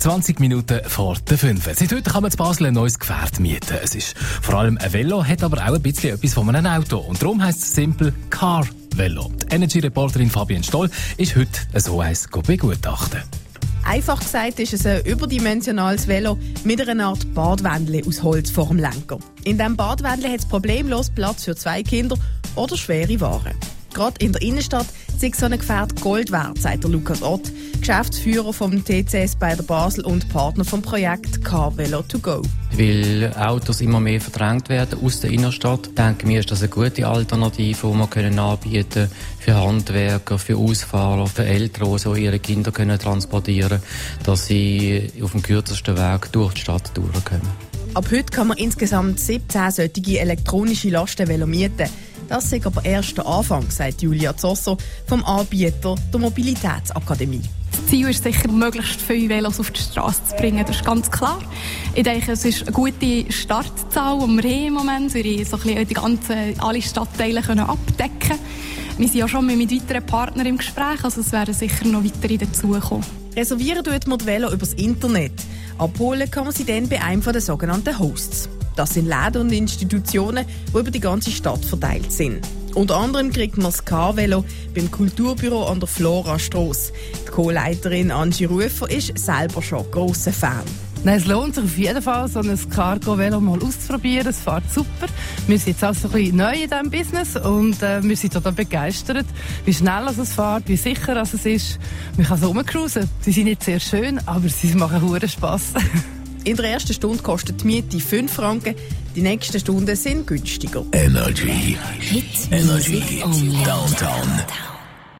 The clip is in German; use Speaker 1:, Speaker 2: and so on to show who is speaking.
Speaker 1: 20 Minuten vor der 5. Seit heute kann man in Basel ein neues Gefährt mieten. Es ist vor allem ein Velo, hat aber auch ein bisschen etwas von einem Auto. Und darum heisst es simpel Car Velo. Die Energy-Reporterin Fabienne Stoll ist heute so eins begutachten.
Speaker 2: Einfach gesagt ist es ein überdimensionales Velo mit einer Art Badwändle aus Holz vor dem Lenker. In diesem Badwändle hat es problemlos Platz für 2 Kinder oder schwere Waren. Gerade in der Innenstadt ist so ein Gefährt Gold wert, sagt der Lukas Ott, Geschäftsführer vom TCS bei der Basel und Partner vom Projekt Car Velo to Go.
Speaker 3: Weil Autos immer mehr verdrängt werden aus der Innenstadt, denken wir, ist das eine gute Alternative, die wir anbieten können für Handwerker, für Ausfahrer, für Eltern, die so ihre Kinder transportieren können, dass sie auf dem kürzesten Weg durch die Stadt durchkommen.
Speaker 2: Ab heute kann man insgesamt 17 solche elektronische Lastenvelo mieten. Das ist aber erst der Anfang, sagt Julia Zosso vom Anbieter der Mobilitätsakademie.
Speaker 4: Das Ziel ist sicher, möglichst viele Velos auf die Straße zu bringen, das ist ganz klar. Ich denke, es ist eine gute Startzahl, die wir im Moment haben. Wir so alle Stadtteile abdecken können. Wir sind ja schon mit weiteren Partnern im Gespräch, also es werden sicher noch weitere dazukommen.
Speaker 2: Reservieren tut man die Velo übers Internet. Abholen kann man sie dann bei einem der sogenannten Hosts. Das sind Läden und Institutionen, die über die ganze Stadt verteilt sind. Unter anderem kriegt man das Car-Velo beim Kulturbüro an der Flora-Strasse. Die Co-Leiterin Angie Rufer ist selber schon grosser Fan.
Speaker 5: Nein, es lohnt sich auf jeden Fall, so ein Cargo-Velo mal auszuprobieren. Es fährt super. Wir sind jetzt also ein bisschen neu in diesem Business und wir sind total begeistert, wie schnell es fährt, wie sicher es ist. Man kann so rumcruisen. Sie sind nicht sehr schön, aber sie machen verdammt Spass.
Speaker 2: In der ersten Stunde kostet die Miete 5 Franken, die nächsten Stunden sind günstiger.
Speaker 1: Energy. Hit Music Only. Downtown.